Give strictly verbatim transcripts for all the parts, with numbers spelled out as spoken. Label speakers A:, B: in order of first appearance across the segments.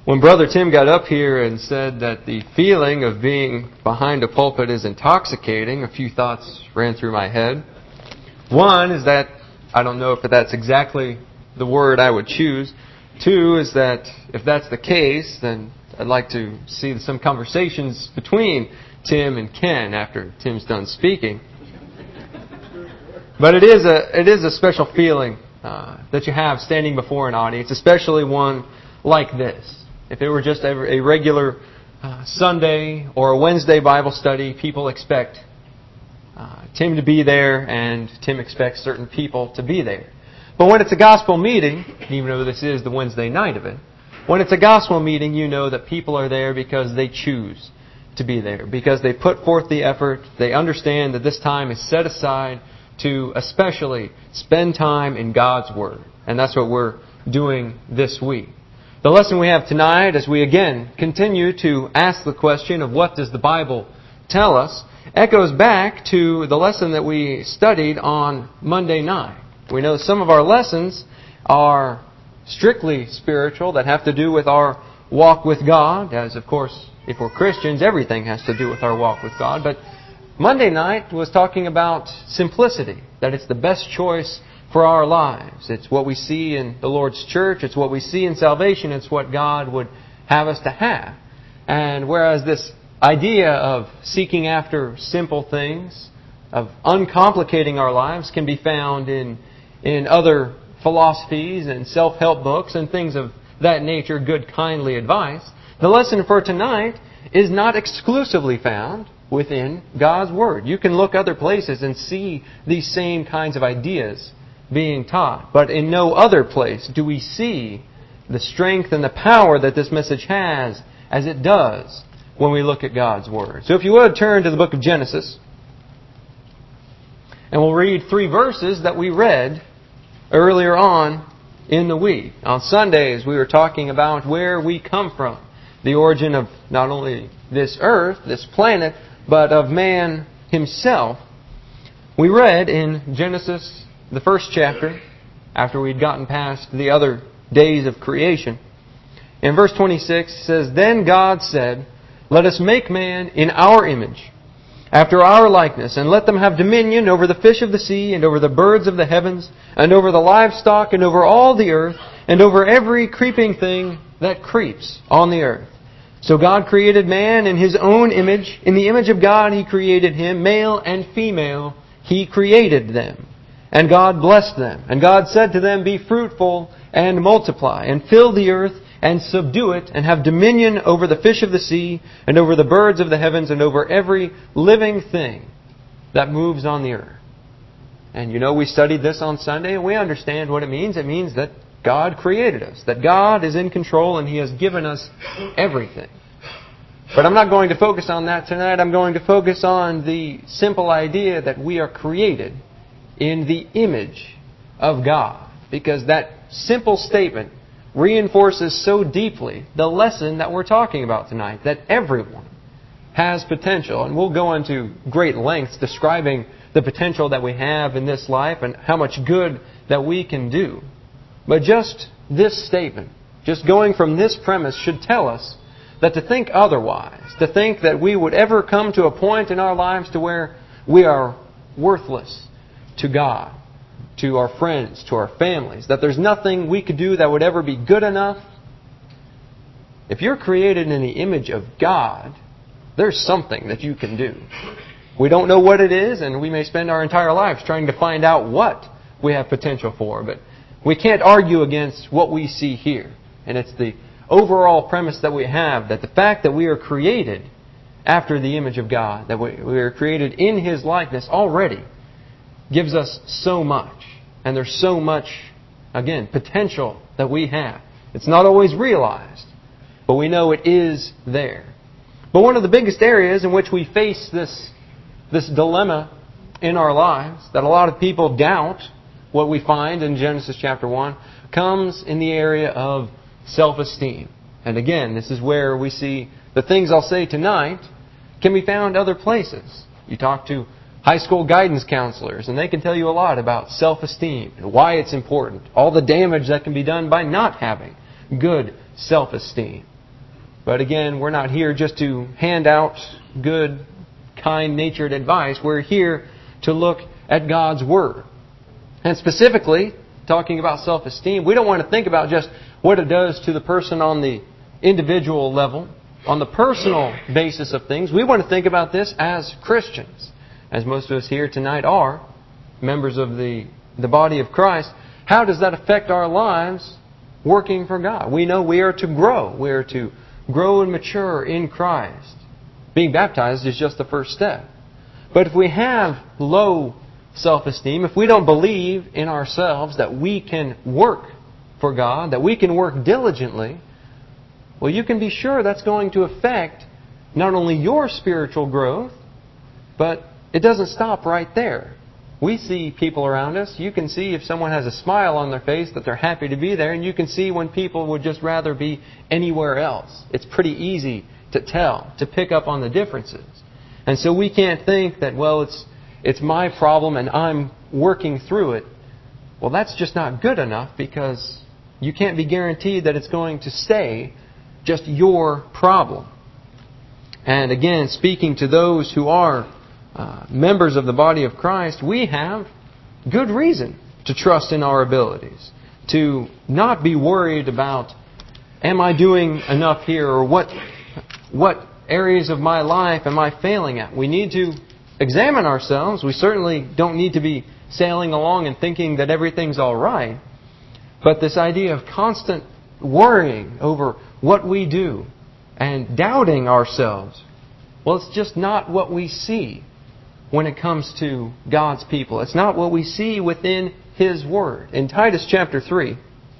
A: When Brother Tim got up here and said that the feeling of being behind a pulpit is intoxicating, a few thoughts ran through my head. One is that I don't know if that's exactly the word I would choose. Two is that if that's the case, then I'd like to see some conversations between Tim and Ken after Tim's done speaking. But it is a it is a special feeling uh, that you have standing before an audience, especially one like this. If it were just a, a regular uh, Sunday or a Wednesday Bible study, people expect uh, Tim to be there, and Tim expects certain people to be there. But when it's a gospel meeting, even though this is the Wednesday night of it, when it's a gospel meeting, you know that people are there because they choose to be there, because they put forth the effort. They understand that this time is set aside to especially spend time in God's Word. And that's what we're doing this week. The lesson we have tonight, as we again continue to ask the question of what does the Bible tell us, echoes back to the lesson that we studied on Monday night. We know some of our lessons are strictly spiritual, that have to do with our walk with God, as of course, if we're Christians, everything has to do with our walk with God. But Monday night was talking about simplicity, that it's the best choice for our lives. It's what we see in the Lord's church. It's what we see in salvation. It's what God would have us to have. And whereas this idea of seeking after simple things, of uncomplicating our lives, can be found in, in other philosophies and self-help books and things of that nature, good, kindly advice, the lesson for tonight is not exclusively found within God's Word. You can look other places and see these same kinds of ideas being taught. But in no other place do we see the strength and the power that this message has as it does when we look at God's Word. So if you would, turn to the book of Genesis. And we'll read three verses that we read earlier on in the week. On Sundays, we were talking about where we come from. The origin of not only this earth, this planet, but of man himself. We read in Genesis, the first chapter, after we'd gotten past the other days of creation. In verse twenty-six, it says, "Then God said, Let us make man in our image, after our likeness, and let them have dominion over the fish of the sea, and over the birds of the heavens, and over the livestock, and over all the earth, and over every creeping thing that creeps on the earth. So God created man in His own image. In the image of God He created him. Male and female He created them. And God blessed them. And God said to them, Be fruitful and multiply, and fill the earth, and subdue it, and have dominion over the fish of the sea, and over the birds of the heavens, and over every living thing that moves on the earth." And you know, we studied this on Sunday, and we understand what it means. It means that God created us, that God is in control, and He has given us everything. But I'm not going to focus on that tonight. I'm going to focus on the simple idea that we are created in the image of God. Because that simple statement reinforces so deeply the lesson that we're talking about tonight, that everyone has potential. And we'll go into great lengths describing the potential that we have in this life and how much good that we can do. But just this statement, just going from this premise, should tell us that to think otherwise, to think that we would ever come to a point in our lives to where we are worthless to God, to our friends, to our families, that there's nothing we could do that would ever be good enough. If you're created in the image of God, there's something that you can do. We don't know what it is, and we may spend our entire lives trying to find out what we have potential for, but we can't argue against what we see here. And it's the overall premise that we have, that the fact that we are created after the image of God, that we, we are created in His likeness already, gives us so much. And there's so much, again, potential that we have. It's not always realized, but we know it is there. But one of the biggest areas in which we face this, this dilemma in our lives, that a lot of people doubt what we find in Genesis chapter one, comes in the area of self-esteem. And again, this is where we see the things I'll say tonight can be found other places. You talk to high school guidance counselors, and they can tell you a lot about self-esteem and why it's important. All the damage that can be done by not having good self-esteem. But again, we're not here just to hand out good, kind-natured advice. We're here to look at God's Word. And specifically, talking about self-esteem, we don't want to think about just what it does to the person on the individual level, on the personal basis of things. We want to think about this as Christians, as most of us here tonight are, members of the, the body of Christ. How does that affect our lives working for God? We know we are to grow. We are to grow and mature in Christ. Being baptized is just the first step. But if we have low self-esteem, if we don't believe in ourselves that we can work for God, that we can work diligently, well, you can be sure that's going to affect not only your spiritual growth, but it doesn't stop right there. We see people around us. You can see if someone has a smile on their face that they're happy to be there, and you can see when people would just rather be anywhere else. It's pretty easy to tell, to pick up on the differences. And so we can't think that, well, it's it's my problem and I'm working through it. Well, that's just not good enough, because you can't be guaranteed that it's going to stay just your problem. And again, speaking to those who are uh, members of the body of Christ, we have good reason to trust in our abilities, to not be worried about, am I doing enough here, or what what areas of my life am I failing at? We need to examine ourselves. We certainly don't need to be sailing along and thinking that everything's all right. But this idea of constant worrying over what we do and doubting ourselves, well, it's just not what we see when it comes to God's people. It's not what we see within His Word. In Titus chapter three,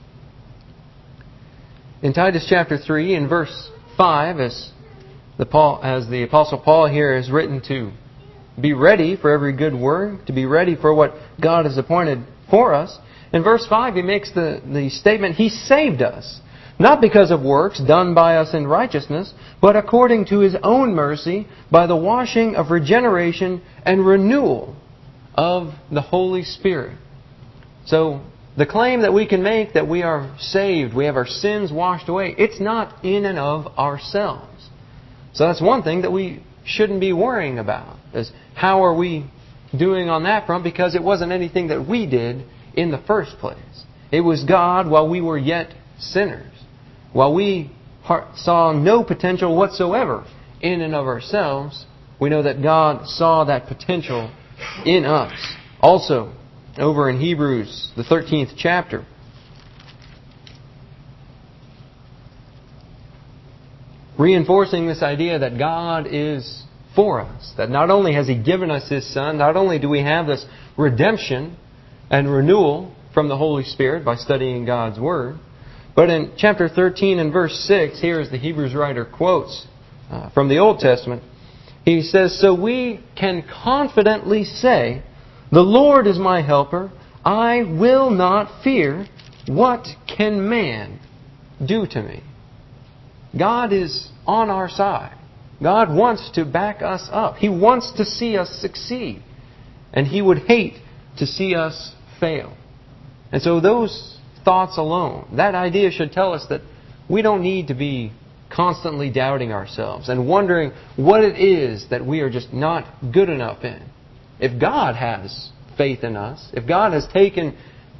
A: in Titus chapter three, in verse five, as the Paul, as the Apostle Paul here is written to be ready for every good work, to be ready for what God has appointed for us. In verse five, he makes the, the statement, He saved us, not because of works done by us in righteousness, but according to His own mercy, by the washing of regeneration and renewal of the Holy Spirit. So, the claim that we can make that we are saved, we have our sins washed away, it's not in and of ourselves. So that's one thing that we shouldn't be worrying about, is how are we doing on that front, because it wasn't anything that we did in the first place. It was God while we were yet sinners. While we saw no potential whatsoever in and of ourselves, we know that God saw that potential in us. Also, over in Hebrews, the thirteenth chapter, reinforcing this idea that God is for us. That not only has He given us His Son, not only do we have this redemption and renewal from the Holy Spirit by studying God's Word, but in chapter thirteen and verse six, here as the Hebrews writer quotes uh, from the Old Testament, he says, "So we can confidently say, the Lord is my helper. I will not fear. What can man do to me?" God is on our side. God wants to back us up. He wants to see us succeed. And He would hate to see us fail. And so those thoughts alone, that idea should tell us that we don't need to be constantly doubting ourselves and wondering what it is that we are just not good enough in. If God has faith in us, if God has taken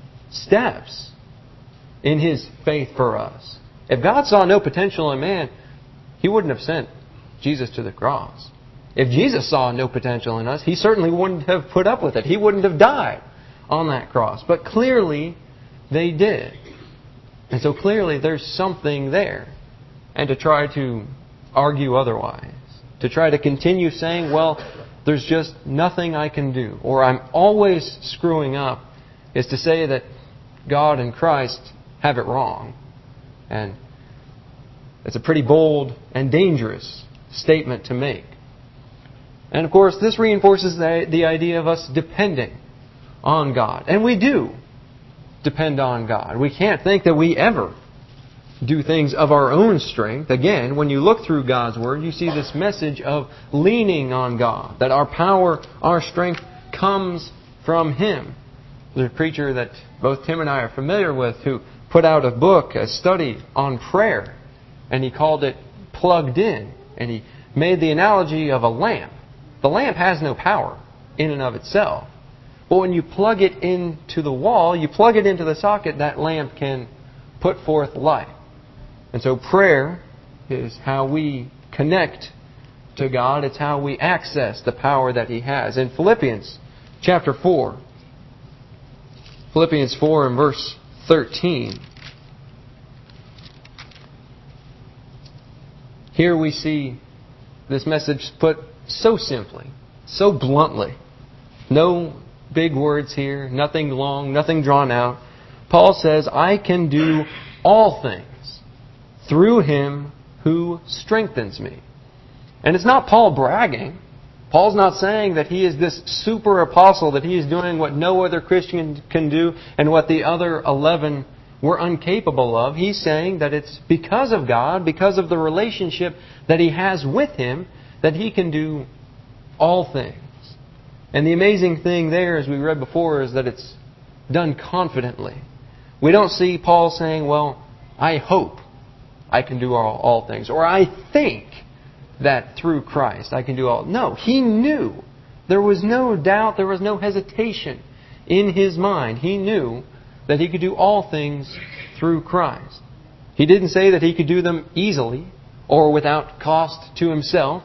A: steps in His faith for us, if God saw no potential in man, He wouldn't have sent Jesus to the cross. If Jesus saw no potential in us, He certainly wouldn't have put up with it. He wouldn't have died on that cross. But clearly, they did. And so clearly there's something there. And to try to argue otherwise, to try to continue saying, well, there's just nothing I can do, or I'm always screwing up, is to say that God and Christ have it wrong. And it's a pretty bold and dangerous statement to make. And of course, this reinforces the, the idea of us depending on God. And we do depend on God. We can't think that we ever do things of our own strength. Again, when you look through God's Word, you see this message of leaning on God, that our power, our strength comes from Him. There's a preacher that both Tim and I are familiar with who put out a book, a study on prayer, and he called it plugged in. And he made the analogy of a lamp. The lamp has no power in and of itself. But when you plug it into the wall, you plug it into the socket, that lamp can put forth light. And so prayer is how we connect to God. It's how we access the power that He has. In Philippians chapter four, Philippians four and verse thirteen, here we see this message put so simply, so bluntly. No big words here, nothing long, nothing drawn out. Paul says, I can do all things through Him who strengthens me. And it's not Paul bragging. Paul's not saying that he is this super apostle, that he is doing what no other Christian can do and what the other eleven were incapable of. He's saying that it's because of God, because of the relationship that he has with Him, that he can do all things. And the amazing thing there, as we read before, is that it's done confidently. We don't see Paul saying, well, I hope I can do all, all things. Or I think that through Christ I can do all. No, he knew. There was no doubt, there was no hesitation in his mind. He knew that he could do all things through Christ. He didn't say that he could do them easily or without cost to himself.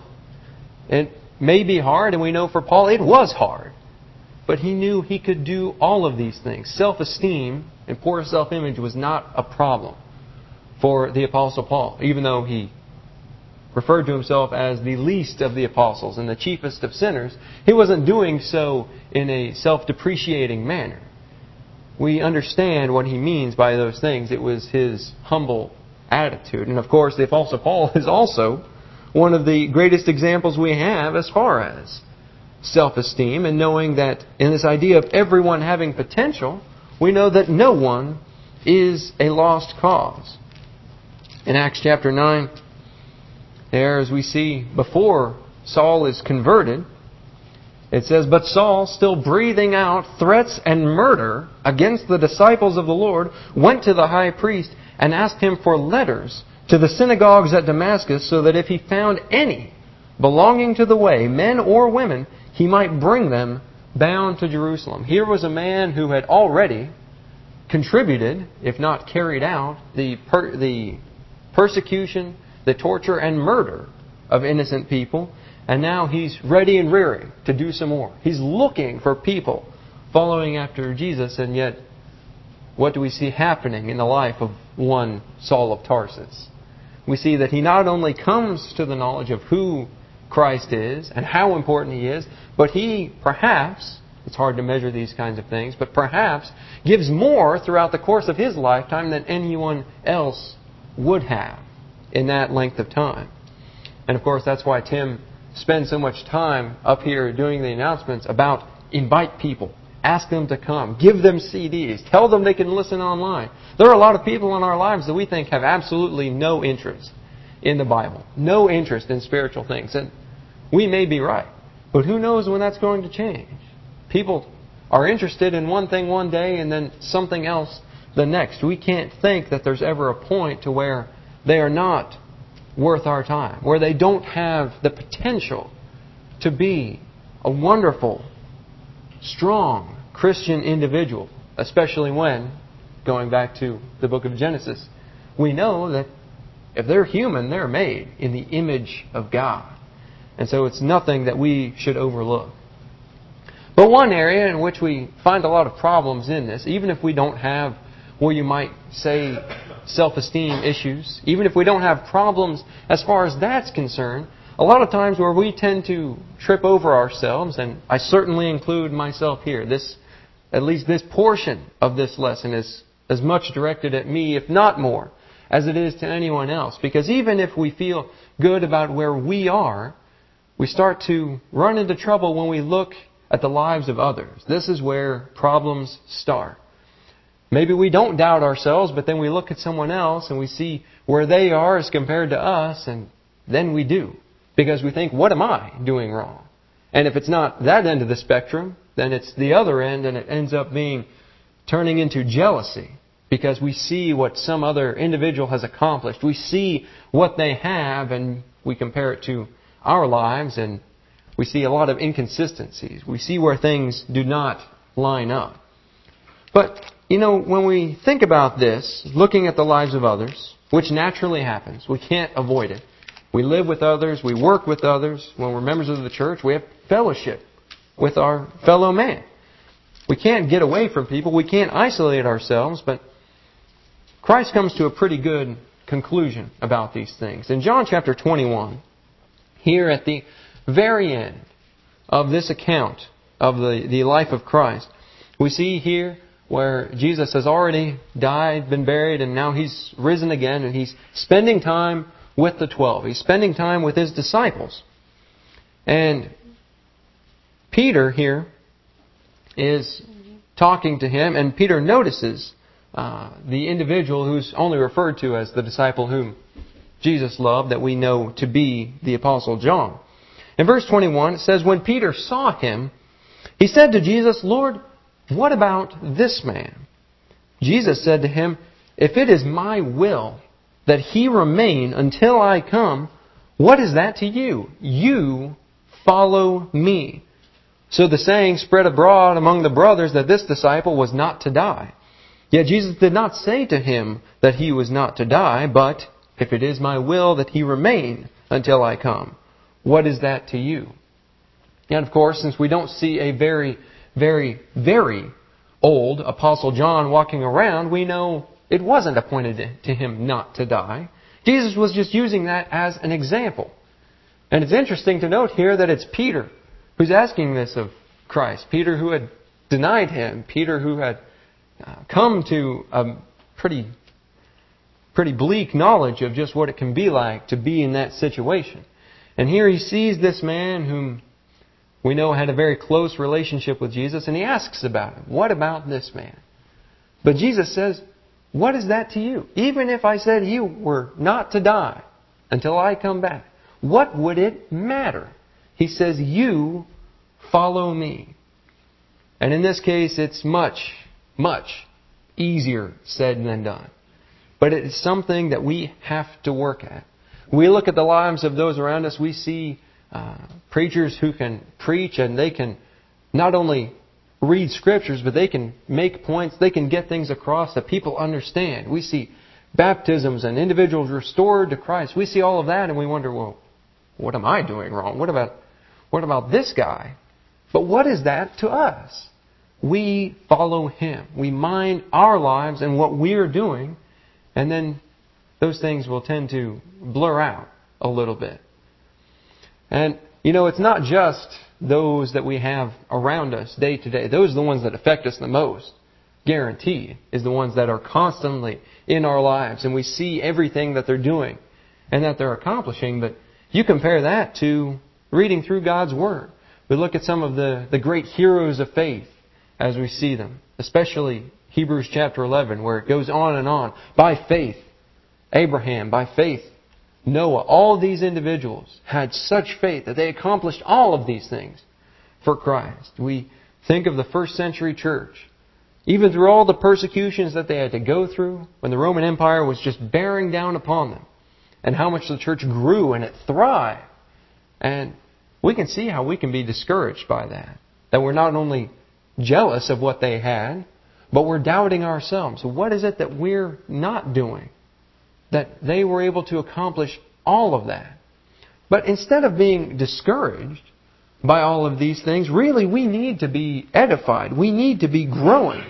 A: It may be hard, and we know for Paul it was hard. But he knew he could do all of these things. Self-esteem and poor self-image was not a problem for the Apostle Paul, even though he referred to himself as the least of the apostles and the chiefest of sinners. He wasn't doing so in a self-depreciating manner. We understand what he means by those things. It was his humble attitude. And of course, the Apostle Paul is also one of the greatest examples we have as far as self-esteem, and knowing that in this idea of everyone having potential, we know that no one is a lost cause. In Acts chapter nine, there, as we see before Saul is converted, it says, But Saul, still breathing out threats and murder against the disciples of the Lord, went to the high priest and asked him for letters to the synagogues at Damascus, so that if he found any belonging to the way, men or women, he might bring them bound to Jerusalem. Here was a man who had already contributed, if not carried out, the per- the persecution, the torture and murder of innocent people. And now he's ready and rearing to do some more. He's looking for people following after Jesus, and yet what do we see happening in the life of one Saul of Tarsus? We see that he not only comes to the knowledge of who Christ is and how important He is, but he perhaps, it's hard to measure these kinds of things, but perhaps gives more throughout the course of his lifetime than anyone else would have in that length of time. And of course, that's why Tim spends so much time up here doing the announcements about invite people. Ask them to come. Give them C Ds. Tell them they can listen online. There are a lot of people in our lives that we think have absolutely no interest in the Bible. No interest in spiritual things. And we may be right. But who knows when that's going to change? People are interested in one thing one day and then something else the next. We can't think that there's ever a point to where they are not worth our time, where they don't have the potential to be a wonderful, strong Christian individual, especially when, going back to the book of Genesis, we know that if they're human, they're made in the image of God. And so it's nothing that we should overlook. But one area in which we find a lot of problems in this, even if we don't have, well, you might say, self-esteem issues, even if we don't have problems as far as that's concerned, a lot of times where we tend to trip over ourselves, and I certainly include myself here, this, at least this portion of this lesson is as much directed at me, if not more, as it is to anyone else. Because even if we feel good about where we are, we start to run into trouble when we look at the lives of others. This is where problems start. Maybe we don't doubt ourselves, but then we look at someone else and we see where they are as compared to us, and then we do. Because we think, what am I doing wrong? And if it's not that end of the spectrum, then it's the other end, and it ends up being turning into jealousy. because we see what some other individual has accomplished. We see what they have and we compare it to our lives, and we see a lot of inconsistencies. We see where things do not line up. But, you know, when we think about this, looking at the lives of others, which naturally happens, we can't avoid it. We live with others, we work with others. When we're members of the church, we have fellowship with our fellow man. We can't get away from people, we can't isolate ourselves, but Christ comes to a pretty good conclusion about these things. In John chapter twenty-one, here at the very end of this account of the, the life of Christ, we see here where Jesus has already died, been buried, and now He's risen again, and He's spending time with the twelve. He's spending time with His disciples. And Peter here is talking to Him, and Peter notices uh, the individual who's only referred to as the disciple whom Jesus loved, that we know to be the Apostle John. In verse twenty-one, it says, when Peter saw him, he said to Jesus, Lord, what about this man? Jesus said to him, if it is my will that he remain until I come, what is that to you? You follow me. So the saying spread abroad among the brothers that this disciple was not to die. Yet Jesus did not say to him that he was not to die, but if it is my will that he remain until I come, what is that to you? And of course, since we don't see a very, very, very old Apostle John walking around, we know it wasn't appointed to him not to die. Jesus was just using that as an example. And it's interesting to note here that it's Peter who's asking this of Christ. Peter who had denied Him. Peter who had come to a pretty, pretty bleak knowledge of just what it can be like to be in that situation. And here he sees this man whom we know had a very close relationship with Jesus, and he asks about him. What about this man? But Jesus says, what is that to you? Even if I said you were not to die until I come back, what would it matter? He says, you follow me. And in this case, it's much, much easier said than done. But it is something that we have to work at. We look at the lives of those around us, we see uh, preachers who can preach and they can not only read scriptures, but they can make points, they can get things across that people understand. We see baptisms and individuals restored to Christ. We see all of that and we wonder, well, what am I doing wrong? What about, what about this guy? But what is that to us? We follow Him. We mind our lives and what we are doing, and then those things will tend to blur out a little bit. And, you know, it's not just those that we have around us day to day. Those are the ones that affect us the most. Guaranteed is the ones that are constantly in our lives, and we see everything that they're doing and that they're accomplishing. But you compare that to reading through God's Word. We look at some of the, the great heroes of faith as we see them, especially Hebrews chapter eleven, where it goes on and on. By faith, Abraham, by faith, Noah, all these individuals had such faith that they accomplished all of these things for Christ. We think of the first century church. Even through all the persecutions that they had to go through, when the Roman Empire was just bearing down upon them, and how much the church grew and it thrived. And we can see how we can be discouraged by that. That we're not only jealous of what they had, but we're doubting ourselves. What is it that we're not doing that they were able to accomplish all of that? But instead of being discouraged by all of these things, really we need to be edified. We need to be growing.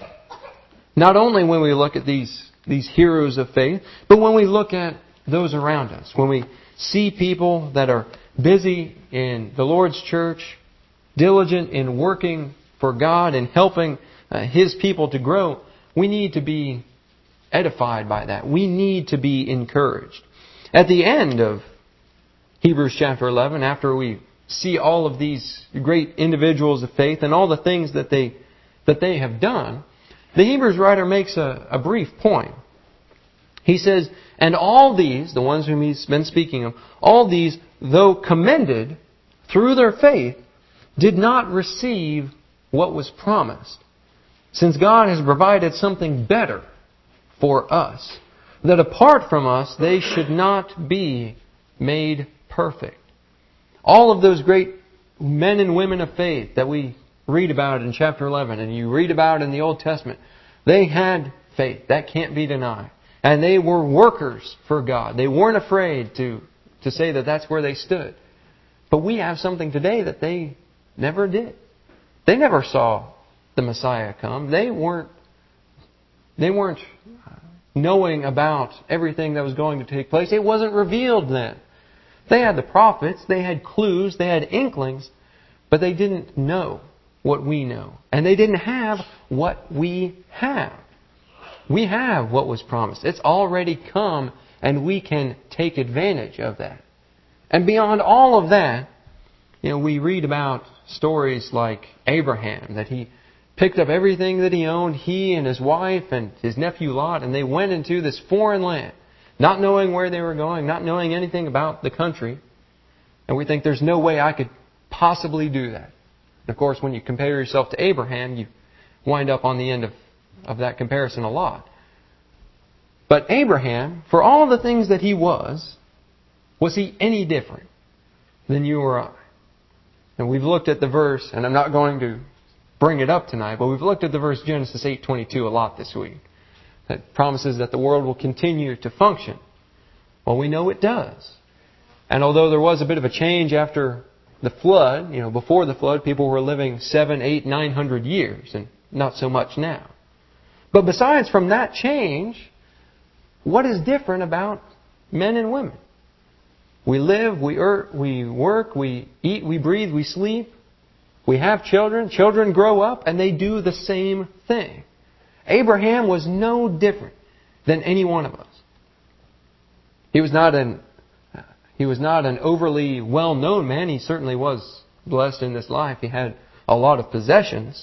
A: Not only when we look at these, these heroes of faith, but when we look at those around us. When we see people that are busy in the Lord's church, diligent in working for God and helping uh, His people to grow, we need to be edified by that. We need to be encouraged. At the end of Hebrews chapter eleven, after we see all of these great individuals of faith and all the things that they that they have done, the Hebrews writer makes a, a brief point. He says, and all these, the ones whom he's been speaking of, all these, though commended through their faith, did not receive what was promised, since God has provided something better for us, that apart from us they should not be made perfect. All of those great men and women of faith that we read about in chapter eleven and you read about in the Old Testament, they had faith. That can't be denied. And they were workers for God. They weren't afraid to, to say that that's where they stood. But we have something today that they never did. They never saw the Messiah come. They weren't, they weren't knowing about everything that was going to take place. It wasn't revealed then. They had the prophets, they had clues, they had inklings, but they didn't know what we know. And they didn't have what we have. We have what was promised. It's already come, and we can take advantage of that. And beyond all of that, you know, we read about stories like Abraham, that he picked up everything that he owned, he and his wife and his nephew Lot, and they went into this foreign land, not knowing where they were going, not knowing anything about the country. And we think there's no way I could possibly do that. And of course, when you compare yourself to Abraham, you wind up on the end of, of that comparison a lot. But Abraham, for all of the things that he was, was he any different than you or I? And we've looked at the verse, and I'm not going to bring it up tonight, but we've looked at the verse Genesis eight twenty-two a lot this week. That promises that the world will continue to function. Well, we know it does. And although there was a bit of a change after the flood, you know, before the flood, people were living seven, eight, nine hundred years, and not so much now. But besides from that change, what is different about men and women? We live, we er, we work, we eat, we breathe, we sleep. We have children. Children grow up and they do the same thing. Abraham was no different than any one of us. He was not an he was not an overly well-known man. He certainly was blessed in this life. He had a lot of possessions.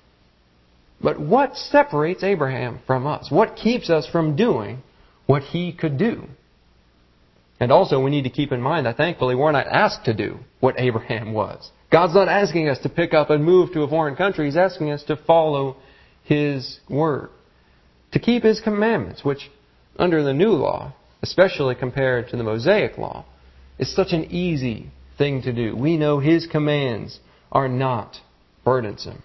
A: But what separates Abraham from us? What keeps us from doing what he could do? And also we need to keep in mind that thankfully we're not asked to do what Abraham was. God's not asking us to pick up and move to a foreign country. He's asking us to follow His Word, to keep His commandments, which under the new law, especially compared to the Mosaic law, is such an easy thing to do. We know His commands are not burdensome.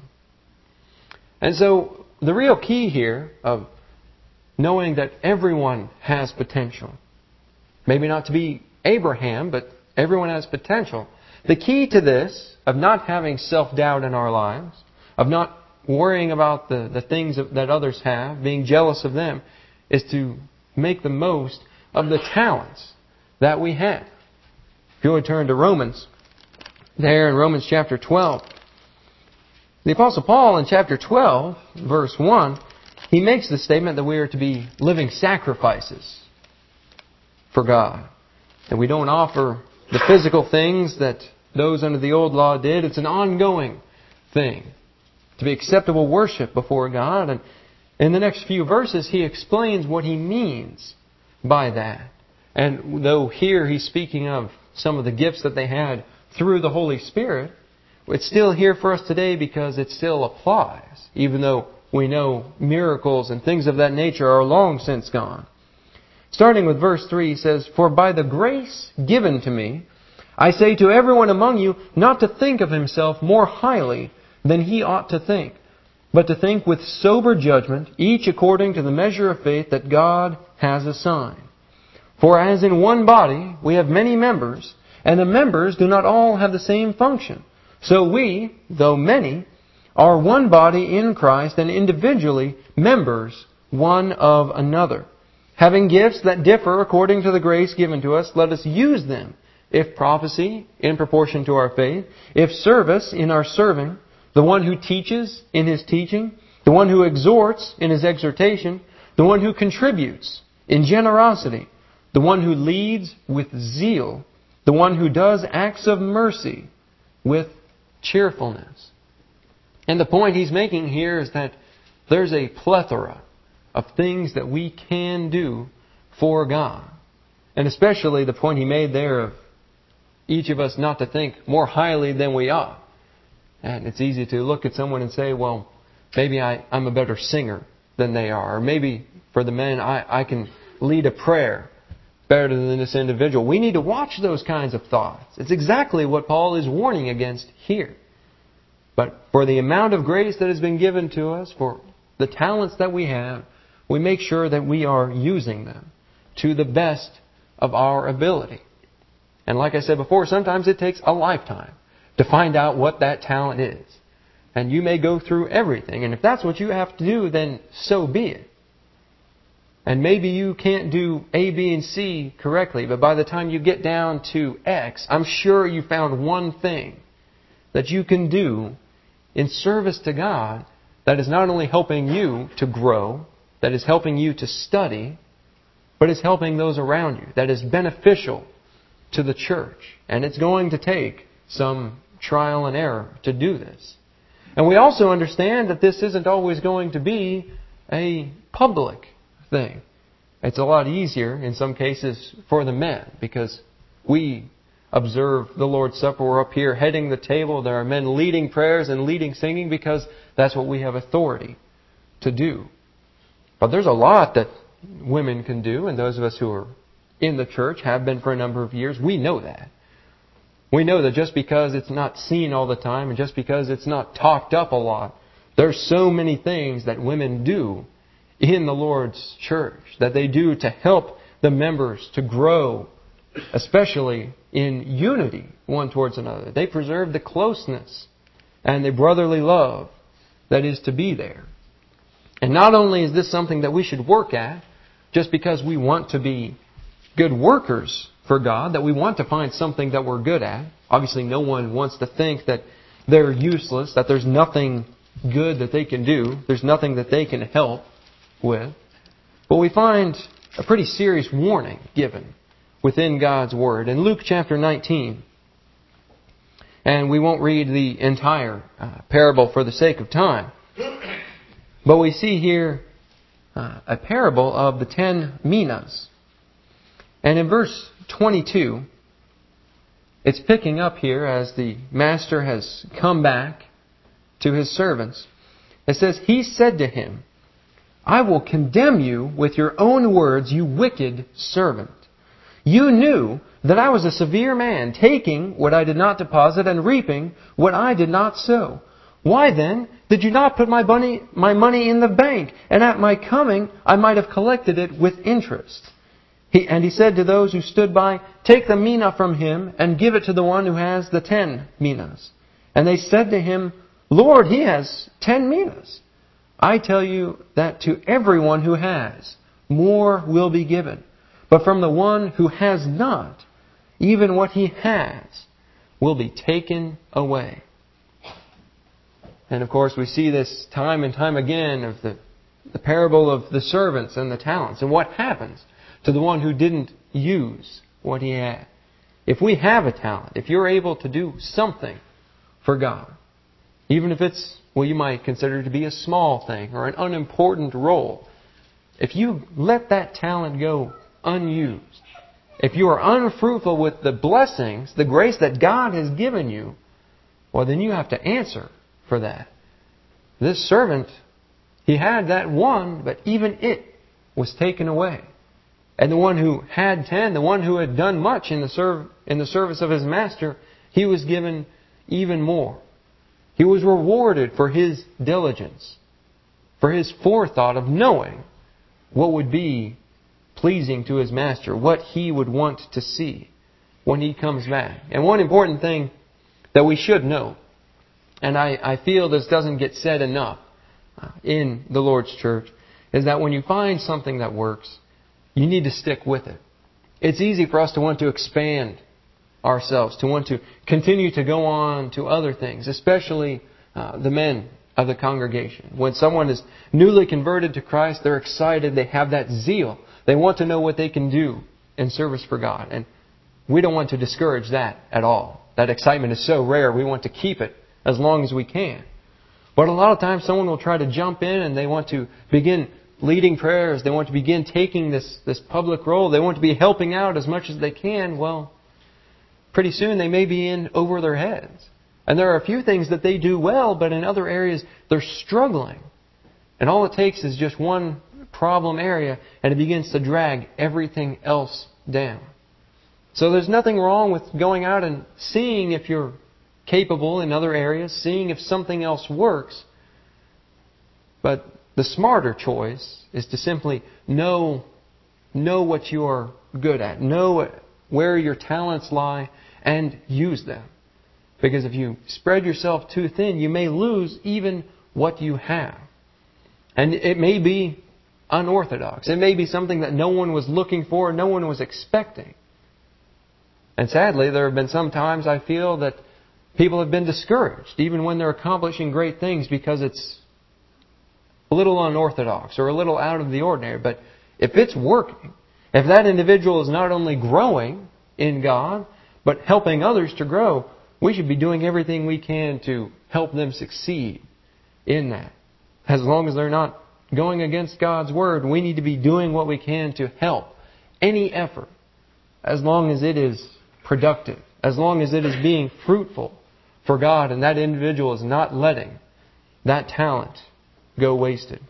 A: And so the real key here of knowing that everyone has potential, maybe not to be Abraham, but everyone has potential. The key to this, of not having self-doubt in our lives, of not worrying about the, the things that others have, being jealous of them, is to make the most of the talents that we have. If you would turn to Romans, there in Romans chapter twelve, the Apostle Paul in chapter twelve, verse one, he makes the statement that we are to be living sacrifices for God. And we don't offer the physical things that those under the old law did. It's an ongoing thing to be acceptable worship before God. And in the next few verses, he explains what he means by that. And though here he's speaking of some of the gifts that they had through the Holy Spirit, it's still here for us today because it still applies, even though we know miracles and things of that nature are long since gone. Starting with verse three, he says, "For by the grace given to me, I say to everyone among you not to think of himself more highly than he ought to think, but to think with sober judgment, each according to the measure of faith that God has assigned. For as in one body we have many members, and the members do not all have the same function, so we, though many, are one body in Christ and individually members one of another. Having gifts that differ according to the grace given to us, let us use them. If prophecy, in proportion to our faith. If service, in our serving. The one who teaches, in his teaching. The one who exhorts, in his exhortation. The one who contributes, in generosity. The one who leads, with zeal. The one who does acts of mercy, with cheerfulness." And the point he's making here is that there's a plethora of things that we can do for God. And especially the point he made there of each of us not to think more highly than we ought. And it's easy to look at someone and say, well, maybe I, I'm a better singer than they are. Or maybe for the men, I, I can lead a prayer better than this individual. We need to watch those kinds of thoughts. It's exactly what Paul is warning against here. But for the amount of grace that has been given to us, for the talents that we have, we make sure that we are using them to the best of our ability. And like I said before, sometimes it takes a lifetime to find out what that talent is. And you may go through everything. And if that's what you have to do, then so be it. And maybe you can't do A, B, and C correctly, but by the time you get down to X, I'm sure you found one thing that you can do in service to God that is not only helping you to grow, that is helping you to study, but is helping those around you, that is beneficial to the church. And it's going to take some trial and error to do this. And we also understand that this isn't always going to be a public thing. It's a lot easier in some cases for the men because we observe the Lord's Supper. We're up here heading the table. There are men leading prayers and leading singing because that's what we have authority to do. But there's a lot that women can do, and those of us who are in the church have been for a number of years. We know that. We know that just because it's not seen all the time and just because it's not talked up a lot, there's so many things that women do in the Lord's church, that they do to help the members to grow, especially in unity one towards another. They preserve the closeness and the brotherly love that is to be there. And not only is this something that we should work at, just because we want to be good workers for God, that we want to find something that we're good at. Obviously, no one wants to think that they're useless, that there's nothing good that they can do, there's nothing that they can help with. But we find a pretty serious warning given within God's Word. In Luke chapter nineteen, and we won't read the entire uh, parable for the sake of time, but we see here uh, a parable of the ten minas. And in verse twenty-two, it's picking up here as the master has come back to his servants. It says, He said to him, I will condemn you with your own words, you wicked servant. You knew that I was a severe man, taking what I did not deposit and reaping what I did not sow. Why then did you not put my money, my money in the bank, and at my coming I might have collected it with interest? He, and he said to those who stood by, Take the mina from him and give it to the one who has the ten minas. And they said to him, Lord, he has ten minas. I tell you that to everyone who has, more will be given. But from the one who has not, even what he has will be taken away. And of course we see this time and time again of the, the parable of the servants and the talents. And what happens to the one who didn't use what he had? If we have a talent, if you're able to do something for God, even if it's what you might consider to be a small thing or an unimportant role, if you let that talent go unused, if you are unfruitful with the blessings, the grace that God has given you, well, then you have to answer for that. This servant, he had that one, but even it was taken away. And the one who had ten, the one who had done much in the serv- in the service of his master, he was given even more. He was rewarded for his diligence, for his forethought of knowing what would be pleasing to his master, what he would want to see when he comes back. And one important thing that we should know, and I, I feel this doesn't get said enough in the Lord's church, is that when you find something that works, you need to stick with it. It's easy for us to want to expand ourselves, to want to continue to go on to other things, especially uh, the men of the congregation. When someone is newly converted to Christ, they're excited, they have that zeal. They want to know what they can do in service for God. And we don't want to discourage that at all. That excitement is so rare, we want to keep it as long as we can. But a lot of times someone will try to jump in and they want to begin leading prayers. They want to begin taking this, this public role. They want to be helping out as much as they can. Well, pretty soon they may be in over their heads. And there are a few things that they do well, but in other areas they're struggling. And all it takes is just one problem area, and it begins to drag everything else down. So there's nothing wrong with going out and seeing if you're capable in other areas, seeing if something else works. But the smarter choice is to simply know, know what you are good at, know where your talents lie, and use them. Because if you spread yourself too thin, you may lose even what you have. And it may be unorthodox. It may be something that no one was looking for, no one was expecting. And sadly, there have been some times I feel that people have been discouraged, even when they're accomplishing great things, because it's a little unorthodox or a little out of the ordinary. But if it's working, if that individual is not only growing in God, but helping others to grow, we should be doing everything we can to help them succeed in that. As long as they're not going against God's Word, we need to be doing what we can to help any effort, as long as it is productive, as long as it is being fruitful for God, and that individual is not letting that talent go wasted.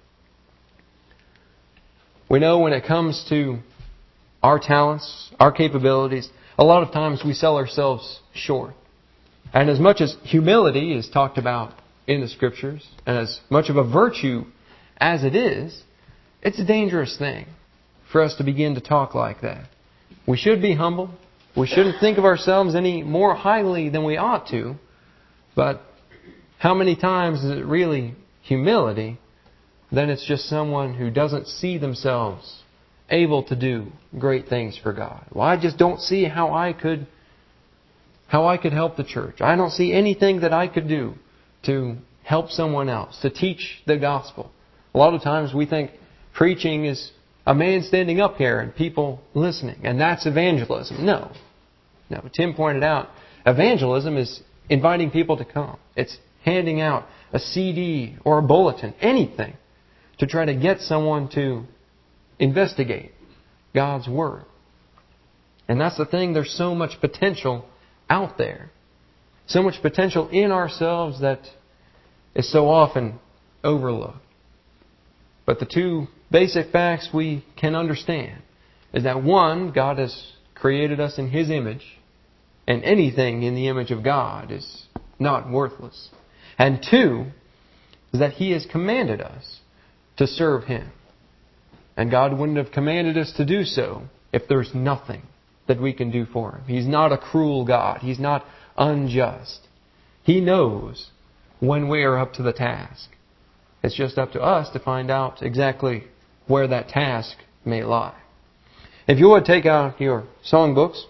A: We know when it comes to our talents, our capabilities, a lot of times we sell ourselves short. And as much as humility is talked about in the Scriptures, and as much of a virtue as it is, it's a dangerous thing for us to begin to talk like that. We should be humble. We shouldn't think of ourselves any more highly than we ought to. But how many times is it really humility? Then it's just someone who doesn't see themselves able to do great things for God. Well, I just don't see how I could how I could help the church. I don't see anything that I could do to help someone else, to teach the gospel. A lot of times we think preaching is a man standing up here and people listening, and that's evangelism. No. No, Tim pointed out, evangelism is inviting people to come. It's handing out a C D or a bulletin, anything, to try to get someone to investigate God's Word. And that's the thing, there's so much potential out there. So much potential in ourselves that is so often overlooked. But the two basic facts we can understand is that one, God has created us in His image, and anything in the image of God is not worthless. And two, is that He has commanded us to serve Him. And God wouldn't have commanded us to do so if there's nothing that we can do for Him. He's not a cruel God. He's not unjust. He knows when we are up to the task. It's just up to us to find out exactly where that task may lie. If you would take out your songbooks,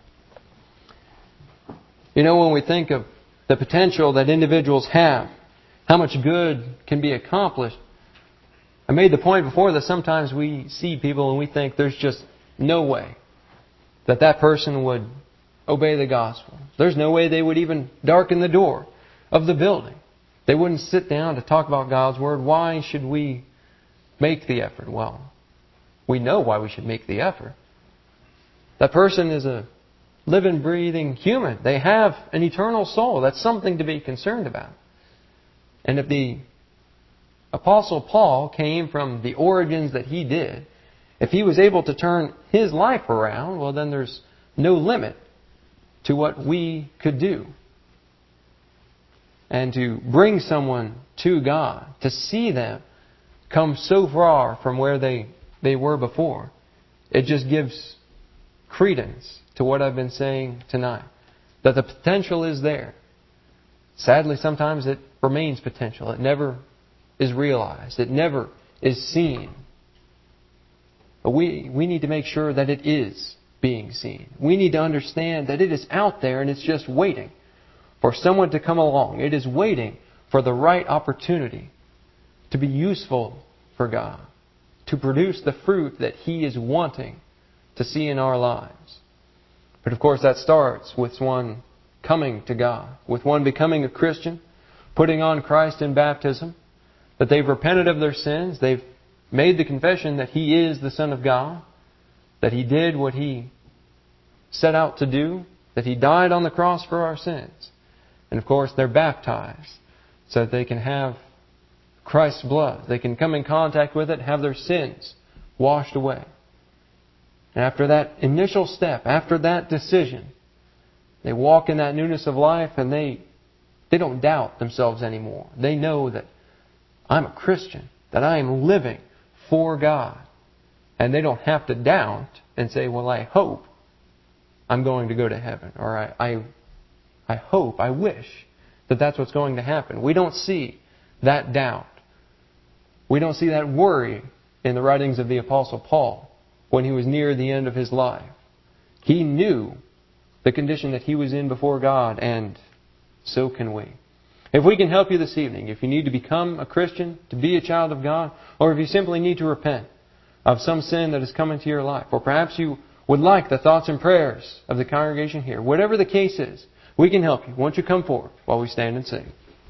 A: you know, when we think of the potential that individuals have, how much good can be accomplished, I made the point before that sometimes we see people and we think there's just no way that that person would obey the gospel. There's no way they would even darken the door of the building. They wouldn't sit down to talk about God's Word. Why should we make the effort? Well, we know why we should make the effort. That person is a living, breathing human. They have an eternal soul. That's something to be concerned about. And if the Apostle Paul came from the origins that he did, if he was able to turn his life around, well, then there's no limit to what we could do. And to bring someone to God, to see them come so far from where they, they were before, it just gives credence to what I've been saying tonight. That the potential is there. Sadly, sometimes it remains potential. It never is realized. It never is seen. But we, we need to make sure that it is being seen. We need to understand that it is out there and it's just waiting for someone to come along. It is waiting for the right opportunity to be useful for God, to produce the fruit that He is wanting to see in our lives. But of course that starts with one coming to God, with one becoming a Christian, putting on Christ in baptism, that they've repented of their sins, they've made the confession that He is the Son of God, that He did what He set out to do, that He died on the cross for our sins. And of course they're baptized so that they can have Christ's blood. They can come in contact with it, have their sins washed away. And after that initial step, after that decision, they walk in that newness of life and they they don't doubt themselves anymore. They know that I'm a Christian, that I am living for God. And they don't have to doubt and say, well, I hope I'm going to go to heaven. Or I, I, I hope, I wish that that's what's going to happen. We don't see that doubt. We don't see that worry in the writings of the Apostle Paul when he was near the end of his life. He knew the condition that he was in before God, and so can we. If we can help you this evening, if you need to become a Christian, to be a child of God, or if you simply need to repent of some sin that has come into your life, or perhaps you would like the thoughts and prayers of the congregation here, whatever the case is, we can help you. Won't you come forward while we stand and sing?